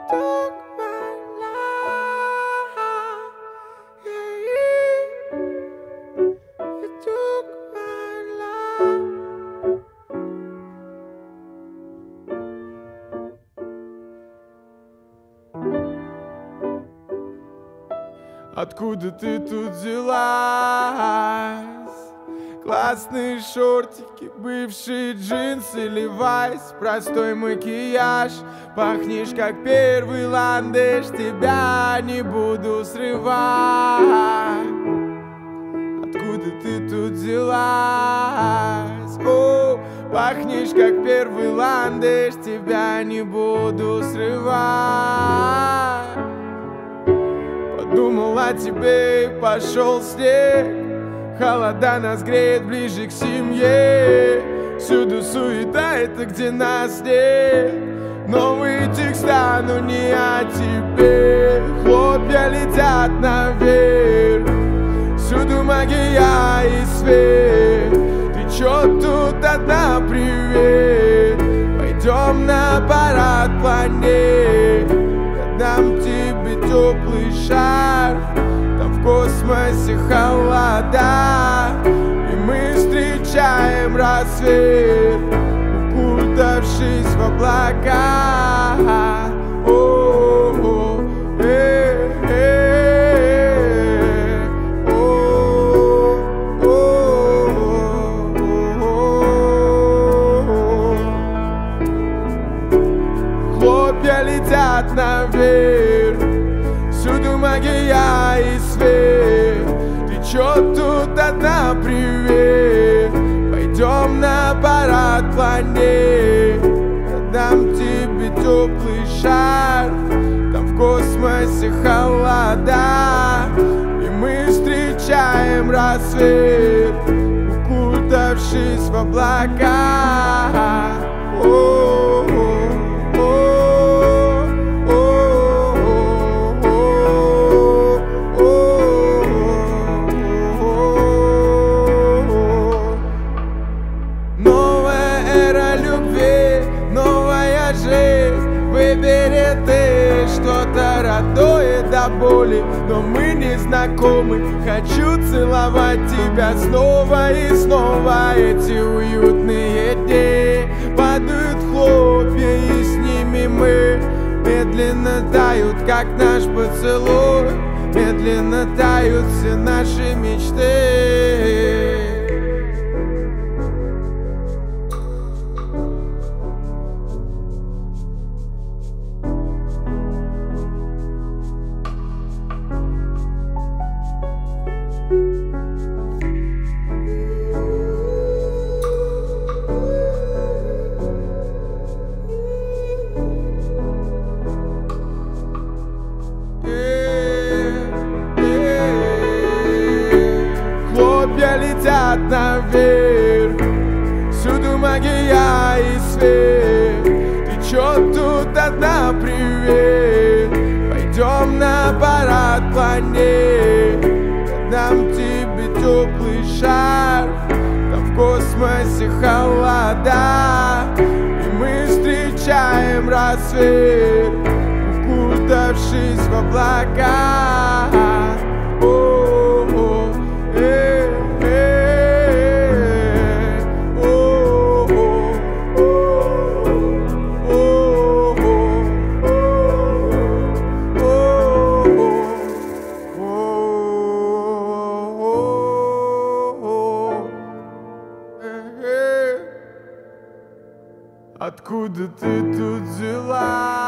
took my life, yeah, you took my life. Откуда ты тут взялась? Классные шортики, бывшие джинсы, левайс, простой макияж. Пахнешь как первый ландыш, тебя не буду срывать. Откуда ты тут взялась? О, пахнешь как первый ландыш, тебя не буду срывать. Подумал о тебе и пошел снег. Холода нас греет ближе к семье. Всюду суета, это где нас нет. Новые текста, но не о тебе. Хлопья летят наверх. Всюду магия и свет. Ты чё тут одна, привет? Пойдем на парад планет. Я дам тебе теплый шарф. Там в космосе холода, и мы встречаем рассвет, укутавшись в облака. Хлопья летят наверх. Всюду магия и свет. Ты чё тут одна, привет? Пойдем на парад планет. Я дам тебе теплый шарф. Там в космосе холода, и мы встречаем рассвет, укутавшись в облака. Выбери ты что-то родное до боли, но мы не знакомы. Хочу целовать тебя снова и снова. Эти уютные дни падают хлопья, и с ними мы медленно тают, как наш поцелуй. Медленно тают все наши мечты. Хлопья летят наверх. Всюду магия и свет. Ты чё тут одна, привет? Пойдем на парад планет. Я дам тебе теплый шарф. Там в космосе холода, и мы встречаем рассвет, укутавшись в облака. Откуда ты тут взялась?